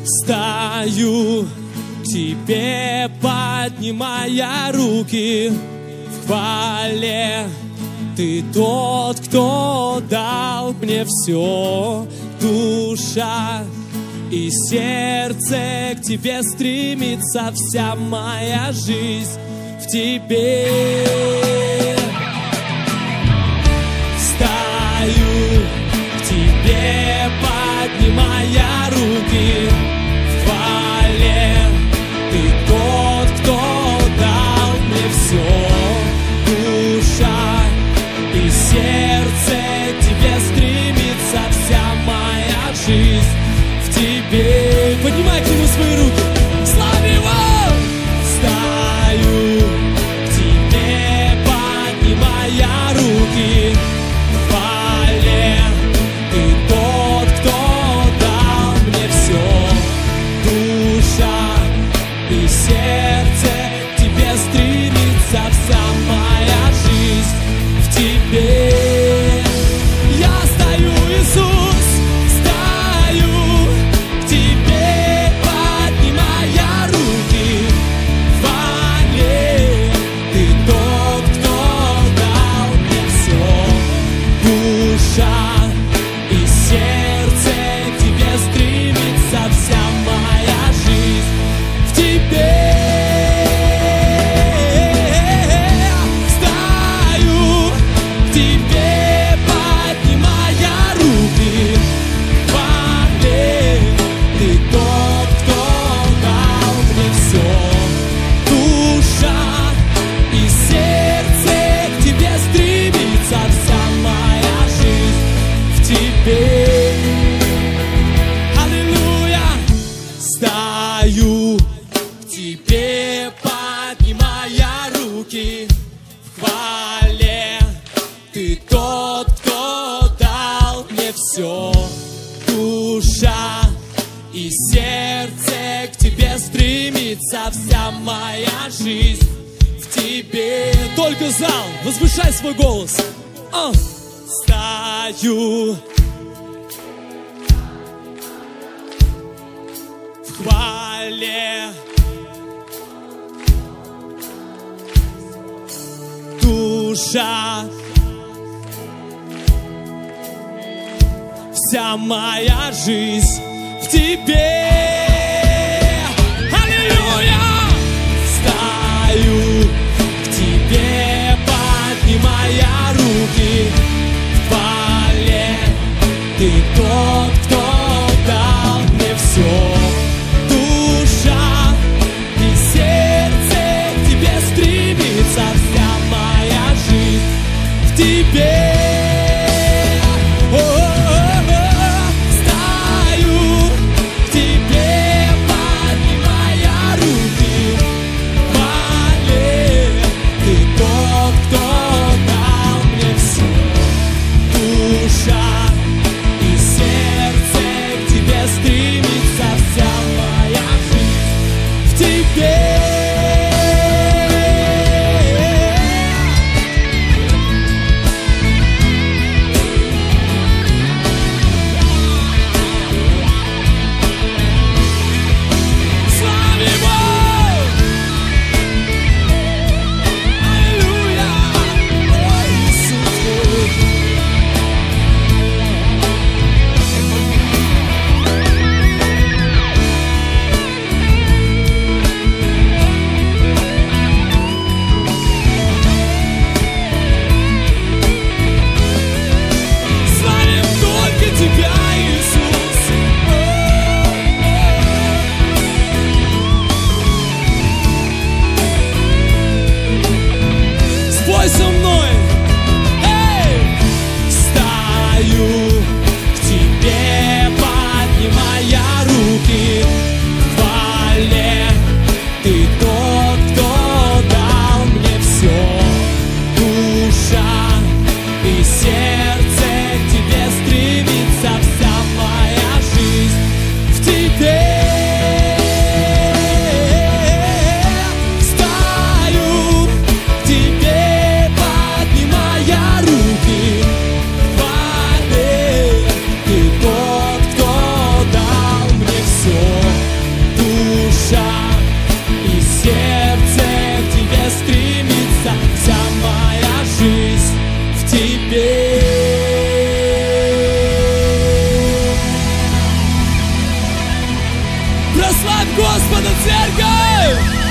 Стою к тебе, поднимая руки в хвале. Ты тот, кто дал мне все, душа и сердце к тебе стремится, вся моя жизнь в тебе. Стою к тебе, поднимая руки в хвале. Ты тот, кто дал мне все, душа и сердце к тебе стремится, вся моя жизнь в тебе. Поднимай к нему свои руки, слави его! Стою к тебе, поднимая руки в хвале. Ты тот, кто дал мне все, душа и сердце к тебе стремится, вся моя жизнь в тебе. Я стою, Иисус, стою к тебе, поднимая руки в хвале. Ты тот, кто дал мне все, душа и сердце к тебе стремится, вся моя жизнь в тебе. Стою к тебе, поднимая руки в хвале. Ты тот, кто дал мне все, душа и сердце к тебе стремится, вся моя жизнь в тебе. Аллилуйя! Стою к тебе, поднимая руки в хвале. Ты тот, кто дал мне все, душа и сердце к тебе стремится, вся моя жизнь в тебе. Только зал, возвышай свой голос. Стою в хвале. Душа, вся моя жизнь в тебе. Аллилуйя! Стою к тебе, поднимая руки в хвале. Ты тот, кто дал мне все, душа и сердце к тебе стремится, вся моя жизнь в тебе. Стою к тебе, поднимая руки в хвале. Ты тот, кто дал мне все, душа и сердце Господа, церковь!